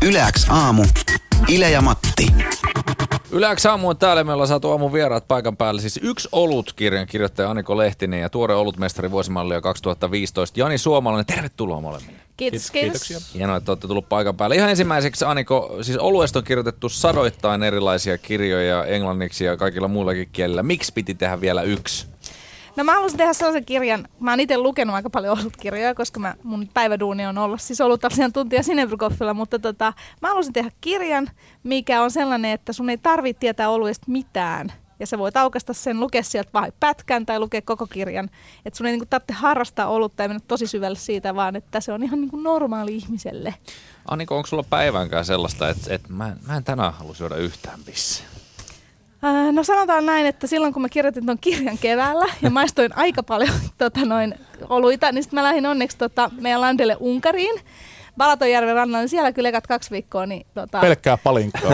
Yle X aamu. Ile ja Matti. Yle X aamu on täällä. Me ollaan saatu aamun vieraat paikan päälle. Siis Yksi olut-kirjan kirjoittaja Aniko Lehtinen ja tuore olutmestari vuosimallia 2015 Jani Suomalainen. Tervetuloa molemmille. Kiitos. Kiitoksia. Hienoa, että olette tullut paikan päälle. Ihan ensimmäiseksi Aniko, siis oluesta on kirjoitettu sadoittain erilaisia kirjoja englanniksi ja kaikilla muillakin kielillä. Miksi piti tehdä vielä yksi? No mä haluaisin tehdä sellaisen kirjan, mä oon itse lukenut aika paljon olutkirjoja, koska mun päiväduuni on olla siis olutasiantuntija Sinebrykoffilla, mutta mä haluaisin tehdä kirjan, mikä on sellainen, että sun ei tarvitse tietää oluesta mitään. Ja sä voit aukaista sen, lukea sieltä vaan pätkän tai lukea koko kirjan. Että sun ei niinku tarvitse harrastaa olutta ja mennä tosi syvälle siitä, vaan että se on ihan niinku normaali ihmiselle. Aniko, onko sulla päivänkään sellaista, että mä en tänään halua syödä yhtään bissejä? No sanotaan näin, että silloin kun mä kirjoitin ton kirjan keväällä ja maistoin aika paljon oluita, niin sitten mä lähdin onneksi meidän landelle Unkariin. Balatonjärven rannalla, niin siellä kyllä ekat 2 viikkoa. Niin, Pelkkää palinkkaa.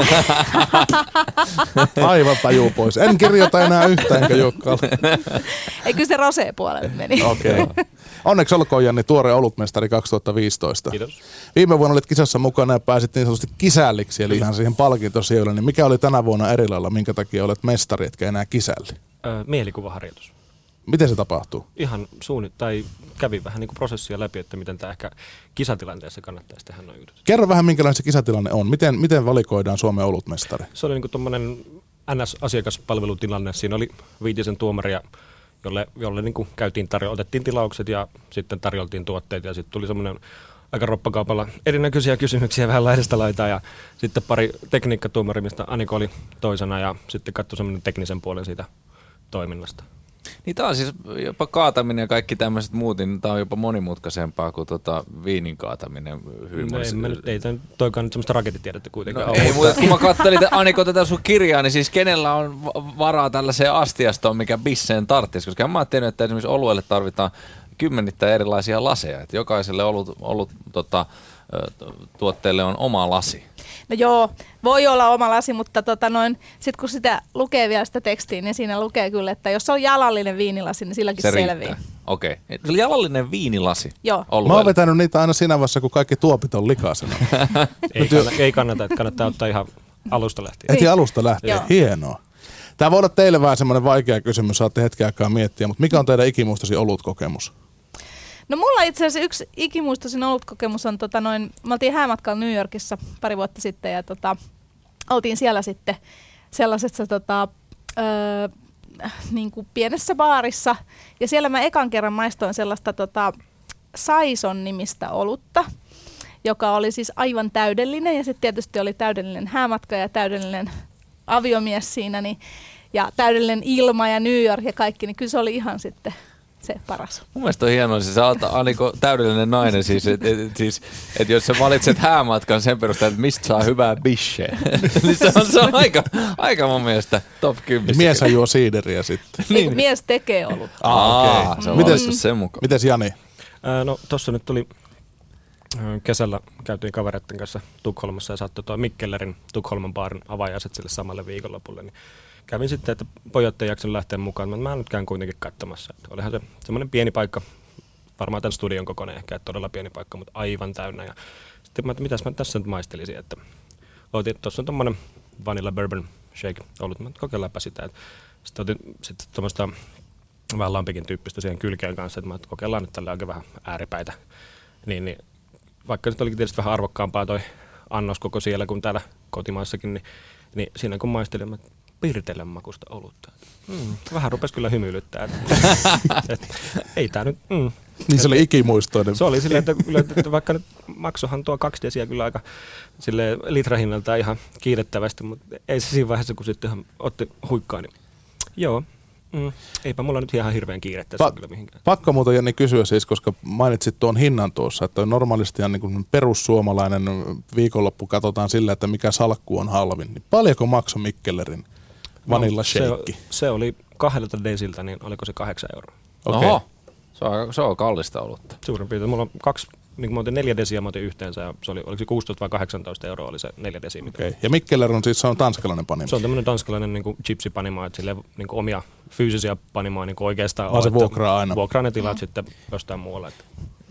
Aivan tajuu pois. En kirjoita enää yhtään, enkä juokkaan. Ei, kyllä se rosé-puolelle meni. Okei. Okay. Onneksi olkoon, Janni, tuore olutmestari 2015. Kiitos. Viime vuonna olit kisassa mukana ja pääsit niin sanotusti kisälliksi, eli ihan siihen palkintosijoille. Niin mikä oli tänä vuonna eri lailla? Minkä takia olet mestari, etkä enää kisälli? Mielikuvaharjoitus. Miten se tapahtuu? Ihan kävin vähän niin kuin prosessia läpi, että miten tämä ehkä kisatilanteessa kannattaisi tehdä noin jutut. Kerro vähän, minkälainen se kisatilanne on. Miten valikoidaan Suomen olutmestari? Se oli niin kuin tuommoinen NS-asiakaspalvelutilanne. Siinä oli 5 tuomaria, jolle niin kuin otettiin tilaukset ja sitten tarjoltiin tuotteita. Ja sitten tuli semmoinen aika roppakaupalla erinäköisiä kysymyksiä vähän laidasta laitaa. Ja sitten pari tekniikkatuomari, mistä Aniko oli toisena ja sitten katsoi semmoinen teknisen puolen siitä toiminnasta. Niin tää on siis jopa kaataminen ja kaikki tämmöiset muut, niin tää on jopa monimutkaisempaa kuin viinin kaataminen. Ei toikaan nyt semmoista raketitiedettä kuitenkaan. No, ei, mutta kun mä kattelin Aniko tätä sun kirjaa, niin siis kenellä on varaa tällaiseen astiastoon, mikä bisseen tarvitsisi? Koska mä oon tehnyt, että esimerkiksi oluelle tarvitaan kymmenittäin erilaisia laseja. Että jokaiselle tuotteelle on oma lasi. No joo, voi olla oma lasi, mutta sit kun sitä lukee vielä sitä tekstiä, niin siinä lukee kyllä, että jos on jalallinen viinilasi, niin silläkin selviää. Okei. Se oli jalallinen viinilasi? Joo. Mä oon vetänyt niitä aina siinä vaiheessa, kun kaikki tuopit on likaisena. Ei kannata, että kannattaa ottaa ihan alusta lähtien. Heti alusta lähtien, hienoa. Tämä voi olla teille vähän semmoinen vaikea kysymys, saatte hetken aikaa miettiä, mutta mikä on teidän ikimuistosi olutkokemus? No mulla itse asiassa yksi ikimuistoisin olutkokemus on, me oltiin häämatkalla New Yorkissa pari vuotta sitten ja oltiin siellä sitten sellaisessa niin kuin pienessä baarissa ja siellä mä ekan kerran maistoin sellaista Saison nimistä olutta, joka oli siis aivan täydellinen ja sitten tietysti oli täydellinen häämatka ja täydellinen aviomies siinä ja täydellinen ilma ja New York ja kaikki, niin kyllä se oli ihan sitten se paras. Mun mielestä on hienoa, siis sä oot Aniko täydellinen nainen, siis että jos sä valitset häämatkan sen perusteella, että mistä saa hyvää bisheä, niin se on aika mun mielestä top 10. Mies juo siideriä sitten. Niin. Mies tekee olutta. Okay. Se on valittu sen mukaan. Mites Jani? No tossa nyt tuli kesällä käytiin kavereiden kanssa Tukholmassa ja saattoi tuo Mikkellerin Tukholman baarin avajaiset sille samalle viikonlopulle, niin kävin sitten, että pojat ei jaksa lähteä mukaan, mutta mä nyt käyn kuitenkin katsomassa. Että olihan se semmoinen pieni paikka, varmaan tämän studion kokoinen ehkä, että todella pieni paikka, mutta aivan täynnä. Ja sitten mä, mitäs mä tässä nyt maistelisin, että tuossa on tommonen vanilla bourbon shake ollut, mä kokeillaanpa sitä. Sitten otin sitten tommoista vähän lampikin tyyppistä siihen kylkeen kanssa, että mä kokeillaan nyt tällä oikein vähän ääripäitä. Niin, vaikka nyt olikin tietysti vähän arvokkaampaa toi annos koko siellä kuin täällä kotimaassakin, niin siinä kun maistelin, mä pirtelen makusta olutta. Vähän rupesi kyllä hymyilyttää. Ei tää nyt... Niin se oli ikimuistoinen. Se oli silleen, että vaikka nyt maksohan tuo 2 desiä kyllä aika litrahinnalta ihan kiitettävästi, mutta ei se siinä vaiheessa, kun sitten ihan otti huikkaa, niin joo. Eipä mulla nyt ihan hirveän kiirettä kyllä mihinkään. Pakko muuten Janni kysyä siis, koska mainitsit tuon hinnan tuossa, että normaalisti ihan niin kuin perussuomalainen viikonloppu katsotaan sillä, että mikä salkku on halvin. Niin paljonko maksoi Mikkellerin vanilla shake? Se oli 2 desiltä, niin oliko se 8 €? Okei. Oho, se on kallista olutta. Suurin piirtein. Mulla on 2, niin kuin mä otin 4 desiä, mä otin yhteensä ja se oli, oliko se 16 vai 18 € oli se 4 desiä. Okay. Ja Mikkeller on siis tanskalainen panimo? Se on tämmöinen tanskalainen niin kuin gypsy-panimo, että silleen niin kuin omia fyysisiä panimoja niin kuin oikeastaan se vuokraa aina? Vuokraa ne tilat sitten jostain muualla.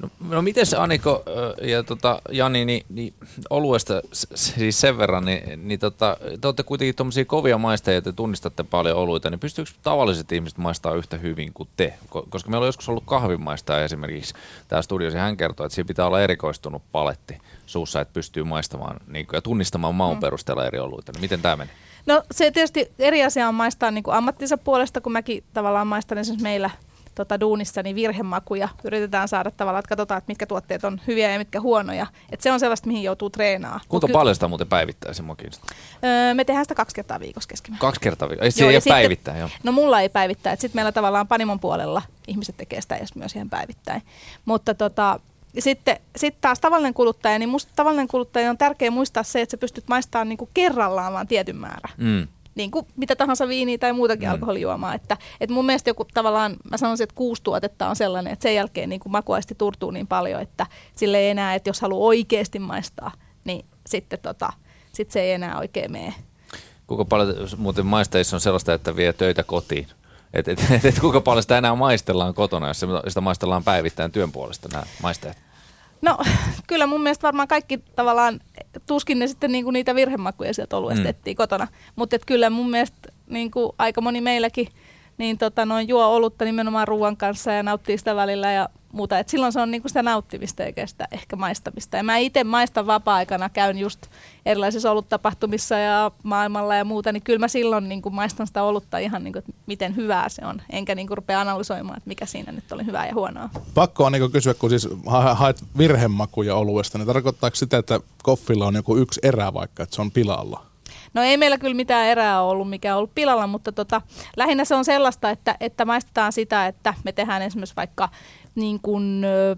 No miten se Aniko ja Jani, niin oluesta siis sen verran, niin te olette kuitenkin tuommoisia kovia maistajia, te tunnistatte paljon oluita, niin pystyykö tavalliset ihmiset maistamaan yhtä hyvin kuin te? Koska meillä on joskus ollut kahvinmaistaja esimerkiksi täällä studiossa, hän kertoo, että siinä pitää olla erikoistunut paletti suussa, että pystyy maistamaan niin kuin, ja tunnistamaan maun perusteella eri oluita. Niin miten tämä meni? No se tietysti eri asia on maistaa niin kuin ammattinsa puolesta, kun mäkin tavallaan maistan esimerkiksi meillä duunissa niin virhemakuja. Yritetään saada tavallaan, että katsotaan, että mitkä tuotteet on hyviä ja mitkä huonoja. Että se on sellaista, mihin joutuu treenaamaan. Kuinka paljon sitä muuten päivittää sen makin? Me tehdään sitä 2 kertaa viikossa keskimäärin. 2 kertaa viikossa? Se ei päivittää, joo. No mulla ei päivittää. Sitten meillä tavallaan Panimon puolella ihmiset tekee sitä myös ihan päivittäin. Mutta sitten taas tavallinen kuluttaja, niin musta tavallinen kuluttaja on tärkeää muistaa se, että sä pystyt maistamaan niinku kerrallaan vaan tietyn määrän. Niin kuin mitä tahansa viiniä tai muutakin alkoholijuomaa. Että mun mielestä joku tavallaan, mä sanoisin, että 6 tuotetta on sellainen, että sen jälkeen niin kuin makuaisti turtuu niin paljon, että sille ei enää, että jos haluaa oikeasti maistaa, niin sitten se ei enää oikein mene. Kuinka paljon muuten maistajissa on sellaista, että vie töitä kotiin? Et kuinka paljon sitä enää maistellaan kotona, jos sitä maistellaan päivittäin työn puolesta nämä maistajat? No kyllä mun mielestä varmaan kaikki tavallaan, tuskin ne sitten niinku niitä virhemakuja sieltä oluesta etsii kotona. Mutta kyllä mun mielestä niinku aika moni meilläkin niin juo olutta nimenomaan ruoan kanssa ja nauttii sitä välillä ja muuta. Et silloin se on niinku sitä nauttimista eikä sitä ehkä maistamista. Ja mä itse maistan vapaa-aikana, käyn just erilaisissa oluttapahtumissa ja maailmalla ja muuta, niin kyllä mä silloin niinku maistan sitä olutta ihan niinku, että miten hyvää se on. Enkä niinku rupea analysoimaan, että mikä siinä nyt oli hyvää ja huonoa. Pakko on niinku kysyä, kun siis haet virhemakuja oluesta, niin tarkoittaako sitä, että koffilla on joku yksi erä vaikka, että se on pilalla? No ei meillä kyllä mitään erää ollut, mikä on ollut pilalla, mutta lähinnä se on sellaista, että maistetaan sitä, että me tehdään esimerkiksi vaikka niin kun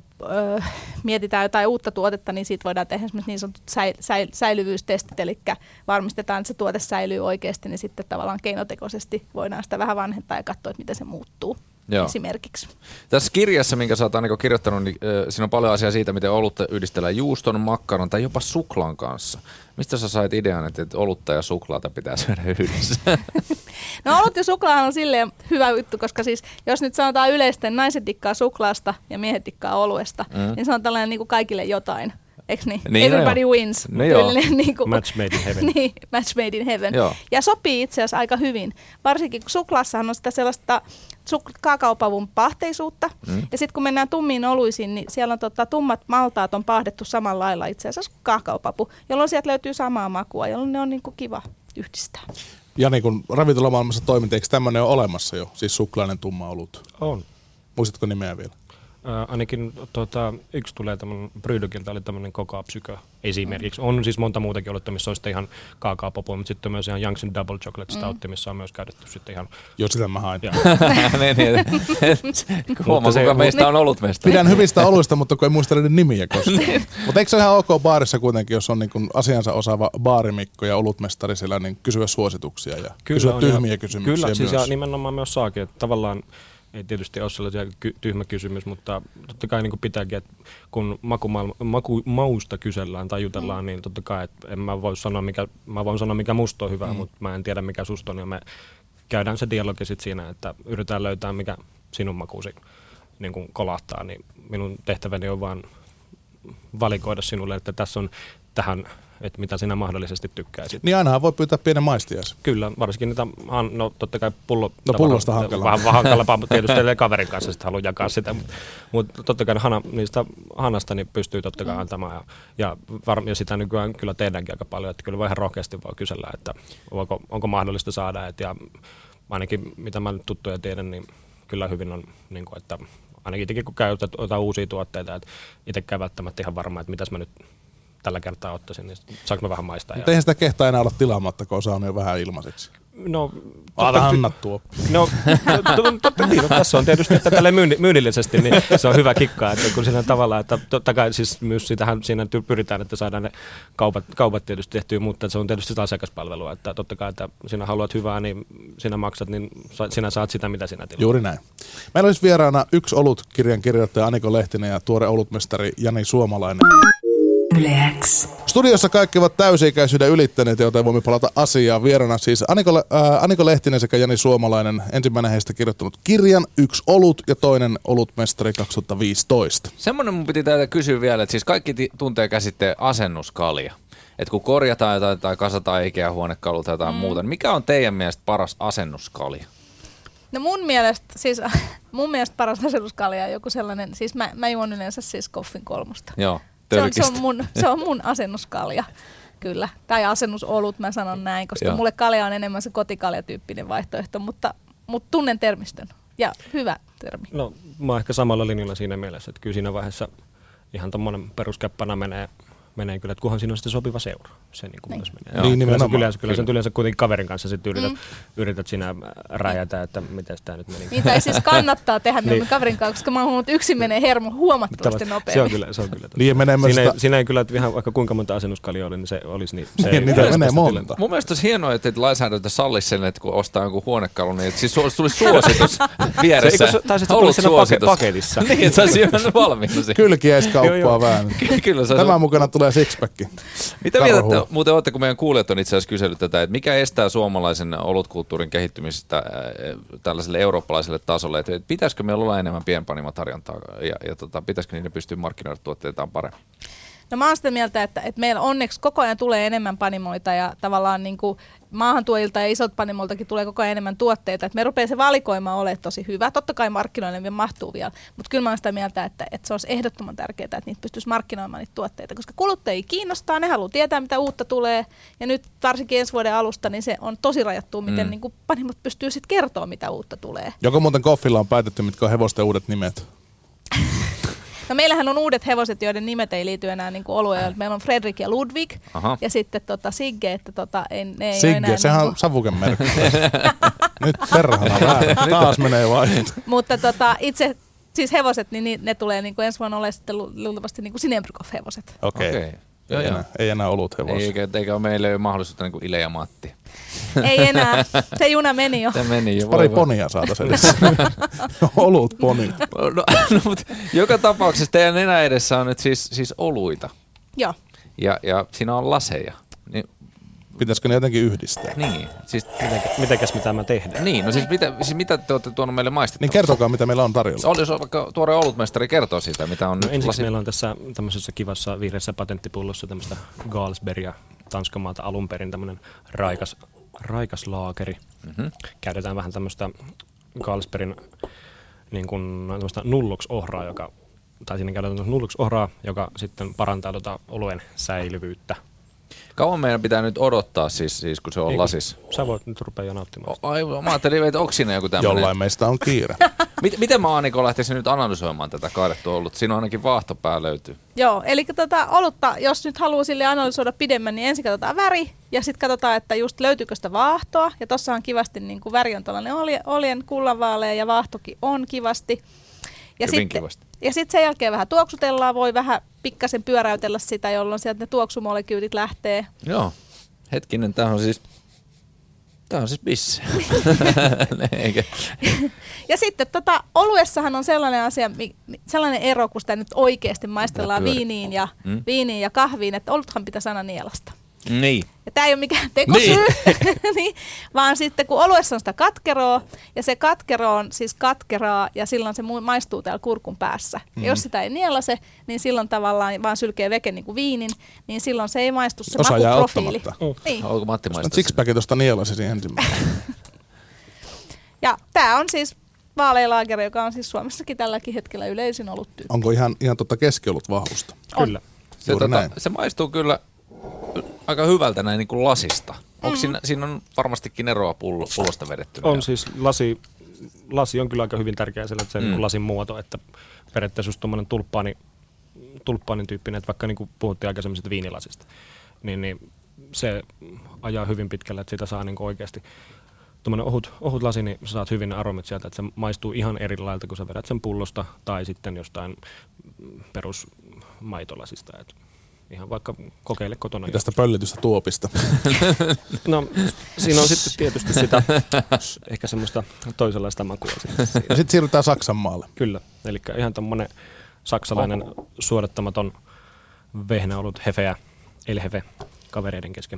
mietitään jotain uutta tuotetta, niin siitä voidaan tehdä esimerkiksi niin sanotut säilyvyystestit, eli varmistetaan, että se tuote säilyy oikeasti, niin sitten tavallaan keinotekoisesti voidaan sitä vähän vanhentaa ja katsoa, että miten se muuttuu. Joo. Esimerkiksi. Tässä kirjassa, minkä sä oot Aniko kirjoittanut, niin siinä on paljon asiaa siitä, miten olutta yhdistellään juuston, makkaron tai jopa suklaan kanssa. Mistä sä sait idean, että olutta ja suklaata pitää syödä yhdessä? No olut ja suklaahan on silleen hyvä juttu, koska siis jos nyt sanotaan yleisesti, naiset dikkaa suklaasta ja miehet dikkaa oluesta, niin se on tällainen niin kuin kaikille jotain. Eikö niin? Everybody wins. Niin kuin, match made in heaven. Niin, match made in heaven. Joo. Ja sopii itse asiassa aika hyvin. Varsinkin kun suklaassahan on sitä sellaista kaakaopavun pahteisuutta. Ja sitten kun mennään tummiin oluisiin, niin siellä on tummat maltaat on paahdettu samalla lailla itse asiassa kuin kaakaopapu, jolloin sieltä löytyy samaa makua, jolloin ne on niin kuin kiva yhdistää. Jani, kun ravintolamaailmassa toimit, eikö tämmöinen ole olemassa jo? Siis suklainen tumma olut. On. Muistatko nimeä vielä? Ainakin yksi tulee tämmöinen Brydokilta, oli tämmöinen Coca-Psycho esimerkiksi. On siis monta muutakin ollut, missä on sitten ihan kaakaopapua, mutta sitten on myös ihan Young's Double Chocolate Stout, missä on myös käytetty sitten ihan... Joo, sitä mä hain. Huomaa, kuka meistä on ollut mestari. Pidän hyvistä oluista, mutta kun ei muista niiden nimiä koskaan. Mutta eikö se ole ihan ok baarissa kuitenkin, jos on niin kuin asiansa osaava baarimikko ja olutmestari siellä, niin kysyä suosituksia ja kysyä tyhmiä kysymyksiä kyllä, myös. Siis ja nimenomaan myös saakin, että tavallaan ei tietysti ole sellaisia tyhmä kysymys, mutta totta kai niin pitääkin, että kun mausta kysellään tai jutellaan, niin totta kai, että mä voin sanoa mikä musta on hyvää, mutta mä en tiedä mikä susta on, ja me käydään se dialogi sit siinä, että yritetään löytää mikä sinun makuusi niin kuin kolahtaa, niin minun tehtäväni on vaan valikoida sinulle, että tässä on tähän, että mitä sinä mahdollisesti tykkäisit. Niin ainahan voi pyytää pienen maistiaisen. Kyllä, varsinkin niitä, no totta kai pullosta hankalaa. Vähän hankalampaa, mutta tietysti kaverin kanssa sitten haluaa jakaa sitä. Mutta totta kai niistä hanasta niin pystyy totta kai antamaan. Ja sitä nykyään kyllä tehdäänkin aika paljon, että kyllä vähän rohkeasti voi kysellä, että onko mahdollista saada. Ja ainakin mitä mä nyt tuttuja tiedän, niin kyllä hyvin on, niin kuin, että ainakin itsekin kun käytät uusia tuotteita, että itsekään välttämättä ihan varma, että mitäs mä nyt tällä kertaa ottaisin, niin saanko mä vähän maistaa? Mutta eihän sitä kehtaa enää olla tilaamatta, kun osa on jo vähän ilmaiseksi. No, anna tuo. No, tässä on tietysti, että tälle myynnillisesti, niin se on hyvä kikkaa, että kun siinä tavallaan, että totta kai siis myös sitähän siinä pyritään, että saadaan ne kaupat tietysti tehtyä, mutta se on tietysti sitä asiakaspalvelua, että totta kai, että sinä haluat hyvää, niin sinä maksat, niin sinä saat sitä, mitä sinä tilaat. Juuri näin. Meillä olisi vieraana Yksi olut -kirjan kirjoittaja Aniko Lehtinen ja tuore olutmestari Jani Suomalainen. Yle X. Studiossa kaikki ovat täysi-ikäisyyden ylittäneet, joten voimme palata asiaan. Vierana siis Aniko Lehtinen sekä Jani Suomalainen. Ensimmäinen heistä kirjoittanut kirjan, 1 olut ja toinen olutmestari 2015. Semmoinen mun piti täältä kysyä vielä, että siis kaikki tuntee käsitteen asennuskalja. Että kun korjataan jotain tai kasataan Ikea-huonekaluja tai jotain muuta, niin mikä on teidän mielestä paras asennuskalja? No mun mielestä paras asennuskalja on joku sellainen, siis mä juon yleensä siis Koffin 3. Joo, se on mun asennuskalja, kyllä. Tai asennusolut, mä sanon näin, koska mulle kalja on enemmän se kotikaljatyyppinen vaihtoehto, mutta tunnen termistön ja hyvä termi. No mä oon ehkä samalla linjalla siinä mielessä, että kyllä siinä vaiheessa ihan tommonen peruskäppänä menee kyllä, että kunhan siinä on sitten sopiva seura. Se niin kuin myös menee. Niin, nimenomaan. Kyllä sen yleensä kuitenkin kaverin kanssa sitten yrität sinä räjätä, että miten tämä nyt meni. Niitä ei siis kannattaa tehdä niin. Kaverin kanssa, koska mä oon huomannut, yksin menee hermo huomattavasti nopeammin. Se on kyllä. Niin menee siinä ei kyllä, että ihan vaikka kuinka monta asennuskalja oli, niin se olisi niin. Niitä menee monta. Mun mielestä olisi hienoa, että lainsäädäntö sallisi sen, että kun ostaa jonkun huonekalun, niin siis tulisi suositus vieressä. Tai sitten tulisi siinä paketissa. Niin, että saisi ihan valmiina. Kylkiäiskauppaa vähän. Tämän mukana tulee sixpack. Mitä mietitte, muuten olette, kun meidän kuulijat on itse asiassa kysellyt tätä, että mikä estää suomalaisen olutkulttuurin kehittymisestä tällaiselle eurooppalaiselle tasolle, että pitäisikö meillä olla enemmän pienpanimotarjontaa ja pitäisikö niiden pystyä markkinoida tuotteitaan paremmin? No mä oon sitä mieltä, että meillä onneksi koko ajan tulee enemmän panimoita ja tavallaan niin kuin maahantuojilta ja isot panimoiltakin tulee koko ajan enemmän tuotteita. Että me rupeaa se valikoima olemaan tosi hyvä. Totta kai markkinoille vielä mahtuu vielä, mutta kyllä mä oon sitä mieltä, että se olisi ehdottoman tärkeää, että niitä pystyisi markkinoimaan niitä tuotteita, koska kuluttajia kiinnostaa, ne haluaa tietää, mitä uutta tulee. Ja nyt varsinkin ensi vuoden alusta, niin se on tosi rajattu, miten niin kuin panimot pystyy sitten kertoa, mitä uutta tulee. Joko muuten Koffilla on päätetty, mitkä on hevosten uudet nimet? No meillähän on uudet hevoset, joiden nimet ei liity enää niin kuin olueen. Meillä on Fredrik ja Ludwig. Aha. Ja sitten Sigge, että ne ei Sigge, enää sehän on savukemerkki. Nyt perhana vähän. Taas menee vaihto. Mutta itse siis hevoset, niin ne tulee niin kuin ensi vuonna olemaan sitten luultavasti niin kuin Sinebrykoff-hevoset. Okei. Ei enää ollut hevosia. Eikä ole meille mahdollisuutta niin kuin Ile ja Matti. Ei enää. Se juna meni jo. Se meni jo. Pari ponia saataisiin edessä. Olut poni. No, mutta joka tapauksessa teidän nenä edessä on nyt siis oluita. Joo. Ja siinä on laseja. Niin, pitäisikö ne jotenkin yhdistää? Niin. Siis, mitenkäs mitä mä tehdään? Niin, no siis mitä te olette tuonut meille maistettavaksi? Niin kertokaa, mitä meillä on tarjolla. Jos vaikka tuore olutmestari kertoo siitä, mitä on ensiksi meillä on tässä tämmöisessä kivassa vihreässä patenttipullossa tämmöistä Galsbergia Tanskamaalta alun perin tämmöinen raikas laakeri. Mm-hmm. Käytetään vähän tämmöistä Galsbergin niin kuin tämmöistä nullux-ohraa, siinä käytetään nullux-ohraa, joka sitten parantaa oluen säilyvyyttä. Kauan meidän pitää nyt odottaa siis kun se on lasis? Sä voit nyt rupea jo nauttimaan. Mä ajattelin, että onko siinä joku tämmöinen? Jollain meistä on kiire. Miten mä Aniko lähtisin nyt analysoimaan tätä kaadettua olut? Siinä on ainakin vaahtopää löytyy. Joo, eli olutta, jos nyt haluaa sille analysoida pidemmän, niin ensin katsotaan väri ja sitten katsotaan, että just löytyykö sitä vaahtoa. Ja tossa on kivasti, niin kuin väri on tällainen oljen kullanvaalea ja vaahtokin on kivasti. Ja sitten sen jälkeen vähän tuoksutellaan, voi vähän pikkasen pyöräytellä sitä, jolloin sieltä ne tuoksumolekyytit lähtee. Joo, hetkinen, tämä on siis bisse. Ja sitten oluessahan on sellainen asia, sellainen ero, kun sitä nyt oikeasti maistellaan viiniin ja kahviin, että oluthan pitäisi aina nielasta. Niin. Ja tämä ei ole mikään tekosyy, niin, vaan sitten kun oluessa on sitä katkeroa, ja se katkero on siis katkeraa, ja silloin se maistuu täällä kurkun päässä. Ja jos sitä ei nielase, niin silloin tavallaan vaan sylkee veke niin kuin viinin, niin silloin se ei maistu se makuprofiili. Niin. Onko Matti maistaa? Sixpackin tuosta nielasisi ensimmäinen. Ja tämä on siis vaalealaakeri, joka on siis Suomessakin tälläkin hetkellä yleisin oluttyyppi. Onko ihan keskiolut vahvusta? Kyllä. Se maistuu kyllä aika hyvältä näin niin kuin lasista. Onko siinä on varmastikin eroa pullosta vedetty? On siis lasi on kyllä aika hyvin tärkeä sillä, että se niin lasin muoto, että periaatteessa just tuommoinen tulppaanin tyyppinen, että vaikka niin kuin puhuttiin aikaisemmin viinilasista, niin se ajaa hyvin pitkälle, että sitä saa niin kuin oikeasti tuommoinen ohut lasi, niin sä saat hyvin ne aromit sieltä, että se maistuu ihan eri lailta, kun sä vedät sen pullosta tai sitten jostain perusmaitolasista. Ihan vaikka kokeile kotona. Tästä pöllitystä tuopista. No, siinä on sitten tietysti sitä ehkä semmoista toisenlaista makua. Ja sitten siirrytään Saksan maalle. Kyllä, eli ihan tommonen saksalainen suodattamaton vehnäolut, hefeä, elhefe kavereiden kesken.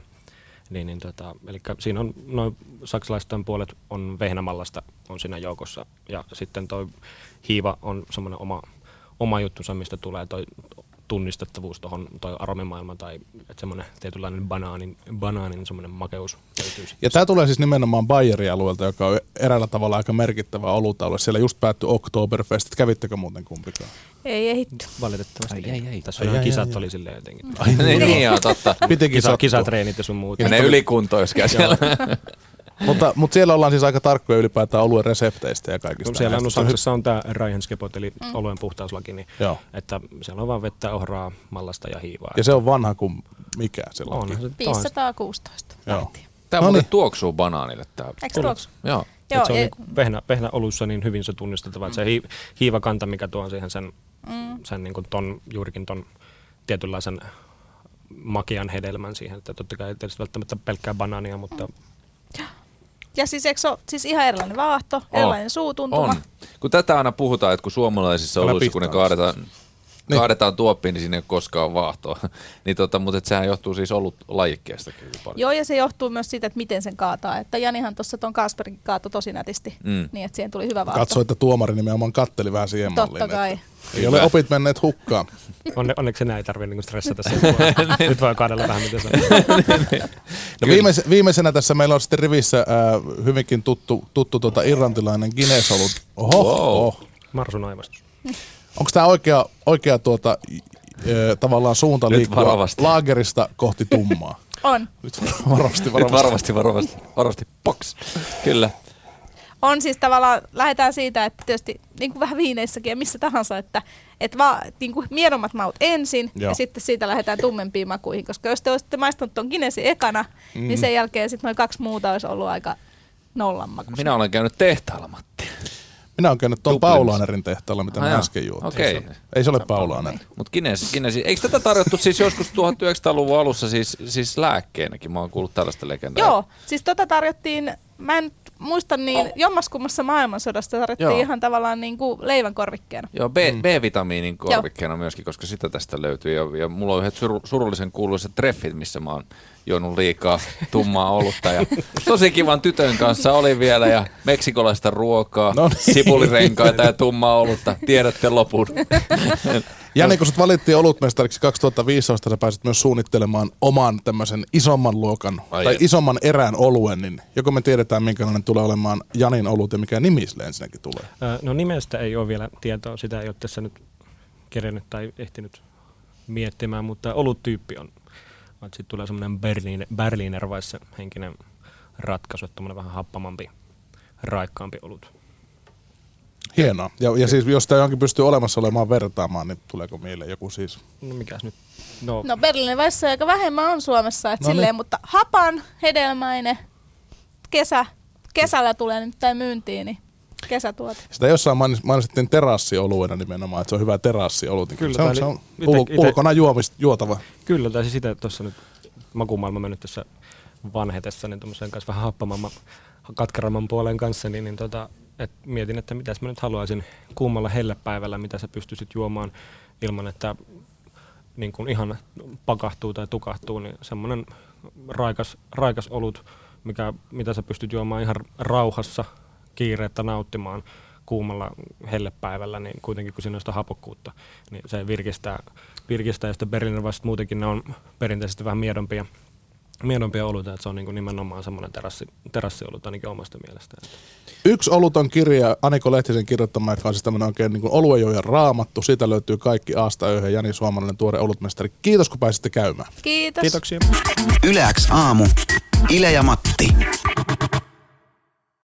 Eli siinä on noin saksalaisten puolet on vehnämallasta on siinä joukossa ja sitten toi hiiva on semmoinen oma juttunsa, mistä tulee toi tunnistettavuus tuohon toi aromimaailma tai semmoinen tietynlainen banaanin semmoinen makeus löytyy. Ja tämä tulee siis nimenomaan Bayerin alueelta, joka on eräällä tavalla aika merkittävä olutalue. Siellä just päättyi Oktoberfest. Kävittekö muuten kumpikaan? Ei ehitty. Valitettavasti. Ai. Tässä on kisat oli silleen jotenkin. Niin joo, totta. Pitikin Kisatreenit ja sun muut. Menee ylikuntoiskään siellä. Mutta siellä ollaan siis aika tarkkoja ylipäätään oluen resepteistä ja kaikista. Siellä on Saksassa on tämä Reinheitsgebot, eli oluen puhtauslaki, niin että siellä on vaan vettä, ohraa, mallasta ja hiivaa. Ja se on vanha kuin mikä se laki. On, 516 lähtien. Tämä muuten tuoksuu banaanille. Eikö tuoksu? Joo. Joo, se on vehnäolussa niin hyvin se tunnistettava, että se hiivakanta, mikä tuo siihen sen niin kuin juurikin ton tietynlaisen makean hedelmän siihen, että totta kai ei tietysti välttämättä pelkkää banaania, mutta ja siis eikö se ole siis ihan erilainen vaahto, erilainen suutuntuma? On. Kun tätä aina puhutaan, että kun suomalaisissa oluissa, kun ne kaadetaan tuoppiin, niin siinä ei ole koskaan vaahtoa. Mutta sehän johtuu siis ollut lajikkeestakin paljon. Joo, ja se johtuu myös siitä, että miten sen kaataa. Että Janihan tuossa ton Kasperin kaato tosi nätisti, niin että siihen tuli hyvä vaahto. Katso, että tuomari nimenomaan katteli vähän siihen malliin. Totta kai. Ei ole opit menneet hukkaan. Onneksi enää ei tarvitse niinku stressata sen. Nyt voi kaadella vähän, miten se on. No viimeisenä tässä meillä on sitten rivissä hyvinkin tuttu irlantilainen Guinness-olut. Oho. Marsun aivastus. Onko tämä oikea tavallaan suunta liikkua laagerista kohti tummaa? On. Nyt varovasti. Box. Kyllä. On siis tavallaan, lähdetään siitä, että tietysti niin kuin vähän viineissäkin ja missä tahansa, että vaan niin kuin miedommat maut ensin ja sitten siitä lähdetään tummempiin makuihin, koska jos te olisitte maistanut tuon Guinnessin ekana, niin sen jälkeen sitten noin 2 muuta olisi ollut aika nollan makuisia. Minä olen käynyt tehtaalla, Matti. Minä olen käynyt tuon Paulaanerin tehtaalla, mitä mä äsken juotin. Okay. Ei se ole Paulaaner. Mutta Guinness. Eikö tätä tarjottu siis joskus 1900-luvun alussa siis lääkkeenäkin? Mä oon kuullut tällaista legendaa. Joo, siis tarjottiin, mä en muista niin, jommaskummassa maailmansodasta tarjottiin ihan tavallaan niin kuin leivän korvikkeena. Joo, B-vitamiinin korvikkeena myöskin, koska sitä tästä löytyy. Ja mulla on yhdet surullisen kuuluiset treffit, missä mä oon juonut liikaa tummaa olutta. Ja tosi kivan tytön kanssa oli vielä ja meksikolaista ruokaa, sipulirenkaita ja tummaa olutta. Tiedätte lopun. Jani, kun sut valittiin olutmestariksi 2015, sä pääsit myös suunnittelemaan oman tämmöisen isomman luokan tai isomman erään oluen, niin joko me tiedetään, minkälainen tulee olemaan Janin olut ja mikä nimi sille ensinnäkin tulee? No nimestä ei ole vielä tietoa, sitä ei ole tässä nyt kerennyt tai ehtinyt miettimään, mutta oluttyyppi on. Sitten tulee semmoinen Berliner Weisse henkinen ratkaisu, että tommoinen vähän happamampi, raikkaampi olut. Hienoa. Ja siis jos tämä johonkin pystyy olemassa olemaan vertaamaan, niin tuleeko mieleen joku siis? No mikäs nyt? No Berliner Weisse aika vähemmän on Suomessa, että silleen, mutta hapan, hedelmäinen, kesällä tulee nyt tämä myyntiin, niin kesätuote. Sitä jossain mainittiin terassioluena nimenomaan, että se on hyvä terassiolu. Kyllä, se on ulkona juotava. Kyllä, tai siis itse tuossa nyt makumaailma mennyt tässä vanhetessa, niin tuommoisen kanssa vähän happamamman, katkeramman puolen kanssa, et mietin, että mitäs mä nyt haluaisin kuumalla hellepäivällä, mitä sä pystyisit juomaan ilman, että niin kun ihan pakahtuu tai tukahtuu, niin semmoinen raikas olut, mitä sä pystyt juomaan ihan rauhassa, kiireettä nauttimaan kuumalla hellepäivällä, niin kuitenkin kun siinä on sitä hapokkuutta, niin se virkistää ja sitten Berliner Weisse muutenkin ne on perinteisesti vähän miedompia oluita, että se on niin kuin nimenomaan semmoinen terassiolut ainakin omasta mielestään. Yksi oluton kirja, Aniko Lehtisen kirjoittama, joka on siis tämmöinen oikein niin oluenjoja raamattu. Siitä löytyy kaikki Aasta Öhön. Jani Suomalainen, tuore olutmestari. Kiitos, kun pääsitte käymään. Kiitos. Kiitoksia. Yle X aamu. Ile ja Matti.